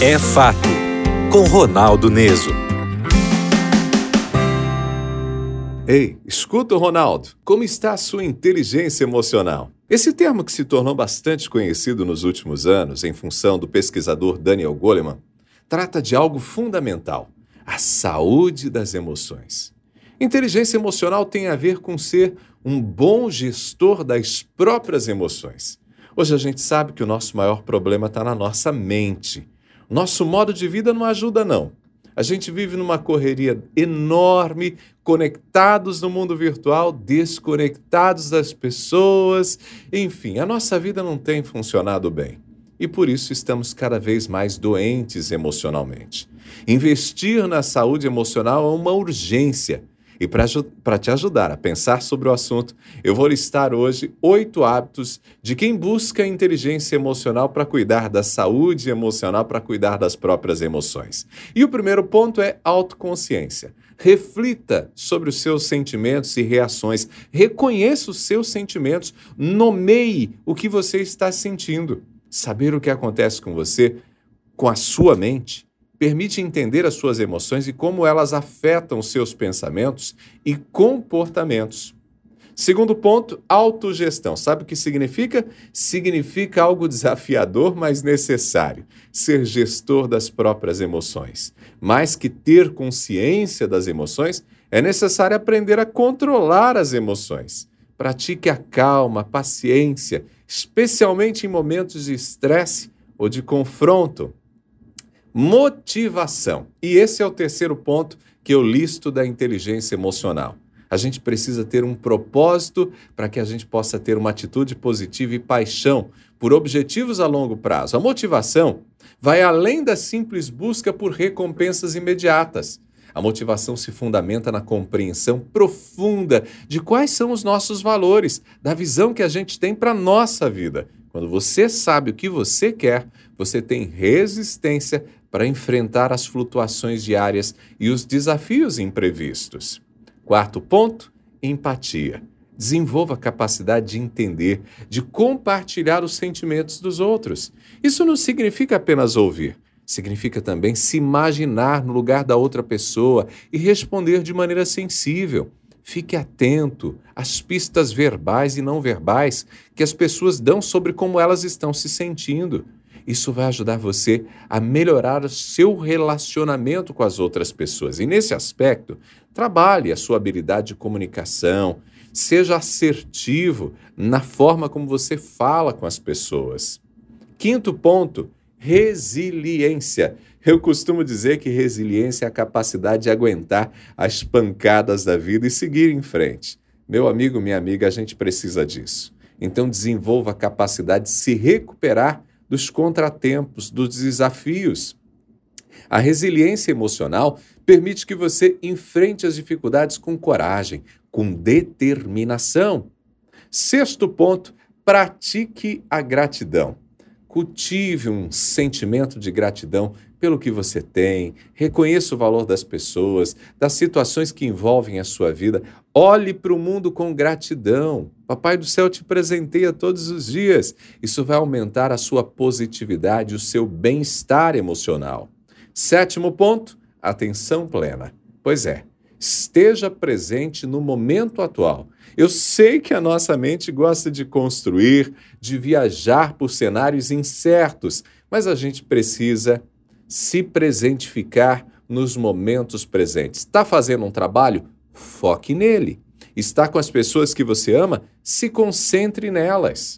É Fato, com Ronaldo Neso. Ei, escuta, Ronaldo, como está a sua inteligência emocional? Esse termo que se tornou bastante conhecido nos últimos anos, em função do pesquisador Daniel Goleman, trata de algo fundamental: a saúde das emoções. Inteligência emocional tem a ver com ser um bom gestor das próprias emoções. Hoje a gente sabe que o nosso maior problema está na nossa mente. Nosso modo de vida não ajuda, não. A gente vive numa correria enorme, conectados no mundo virtual, desconectados das pessoas. Enfim, a nossa vida não tem funcionado bem. E por isso estamos cada vez mais doentes emocionalmente. Investir na saúde emocional é uma urgência. E para te ajudar a pensar sobre o assunto, eu vou listar hoje 8 hábitos de quem busca inteligência emocional para cuidar da saúde emocional, para cuidar das próprias emoções. E o primeiro ponto é autoconsciência. Reflita sobre os seus sentimentos e reações. Reconheça os seus sentimentos. Nomeie o que você está sentindo. Saber o que acontece com você, com a sua mente, permite entender as suas emoções e como elas afetam os seus pensamentos e comportamentos. Segundo ponto, autogestão. Sabe o que significa? Significa algo desafiador, mas necessário. Ser gestor das próprias emoções. Mais que ter consciência das emoções, é necessário aprender a controlar as emoções. Pratique a calma, a paciência, especialmente em momentos de estresse ou de confronto. Motivação. E esse é o terceiro ponto que eu listo da inteligência emocional. A gente precisa ter um propósito para que a gente possa ter uma atitude positiva e paixão por objetivos a longo prazo. A motivação vai além da simples busca por recompensas imediatas. A motivação se fundamenta na compreensão profunda de quais são os nossos valores, da visão que a gente tem para a nossa vida. Quando você sabe o que você quer, você tem resistência para enfrentar as flutuações diárias e os desafios imprevistos. Quarto ponto, empatia. Desenvolva a capacidade de entender, de compartilhar os sentimentos dos outros. Isso não significa apenas ouvir. Significa também se imaginar no lugar da outra pessoa e responder de maneira sensível. Fique atento às pistas verbais e não verbais que as pessoas dão sobre como elas estão se sentindo. Isso vai ajudar você a melhorar o seu relacionamento com as outras pessoas. E nesse aspecto, trabalhe a sua habilidade de comunicação, seja assertivo na forma como você fala com as pessoas. Quinto ponto, resiliência. Eu costumo dizer que resiliência é a capacidade de aguentar as pancadas da vida e seguir em frente. Meu amigo, minha amiga, a gente precisa disso. Então desenvolva a capacidade de se recuperar dos contratempos, dos desafios. A resiliência emocional permite que você enfrente as dificuldades com coragem, com determinação. Sexto ponto, pratique a gratidão. Cultive um sentimento de gratidão pelo que você tem, reconheça o valor das pessoas, das situações que envolvem a sua vida. Olhe para o mundo com gratidão. Papai do céu te presenteia todos os dias. Isso vai aumentar a sua positividade, o seu bem-estar emocional. Sétimo ponto, atenção plena. Pois é, esteja presente no momento atual. Eu sei que a nossa mente gosta de construir, de viajar por cenários incertos, mas a gente precisa se presentificar nos momentos presentes. Está fazendo um trabalho? Foque nele. Está com as pessoas que você ama? Se concentre nelas.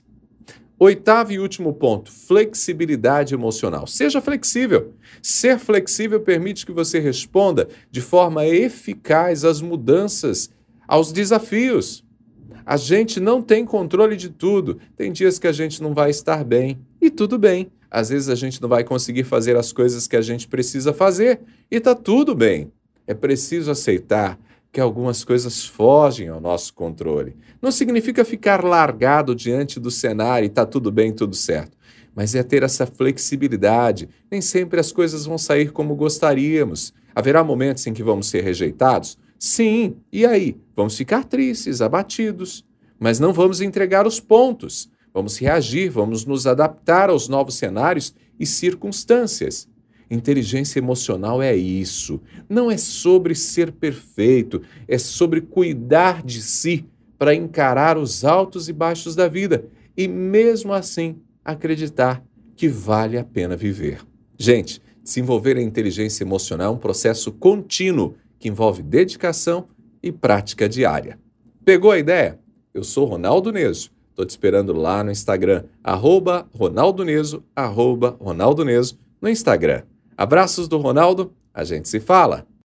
Oitavo e último ponto, flexibilidade emocional. Seja flexível. Ser flexível permite que você responda de forma eficaz às mudanças, aos desafios. A gente não tem controle de tudo. Tem dias que a gente não vai estar bem. E tudo bem. Às vezes a gente não vai conseguir fazer as coisas que a gente precisa fazer. E está tudo bem. É preciso aceitar que algumas coisas fogem ao nosso controle. Não significa ficar largado diante do cenário e está tudo bem, tudo certo. Mas é ter essa flexibilidade. Nem sempre as coisas vão sair como gostaríamos. Haverá momentos em que vamos ser rejeitados? Sim, e aí? Vamos ficar tristes, abatidos, mas não vamos entregar os pontos. Vamos reagir, vamos nos adaptar aos novos cenários e circunstâncias. Inteligência emocional é isso. Não é sobre ser perfeito, é sobre cuidar de si para encarar os altos e baixos da vida e, mesmo assim, acreditar que vale a pena viver. Gente, desenvolver a inteligência emocional é um processo contínuo que envolve dedicação e prática diária. Pegou a ideia? Eu sou Ronaldo Neso. Estou te esperando lá no Instagram, @RonaldoNeso, @RonaldoNeso no Instagram. Abraços do Ronaldo, a gente se fala!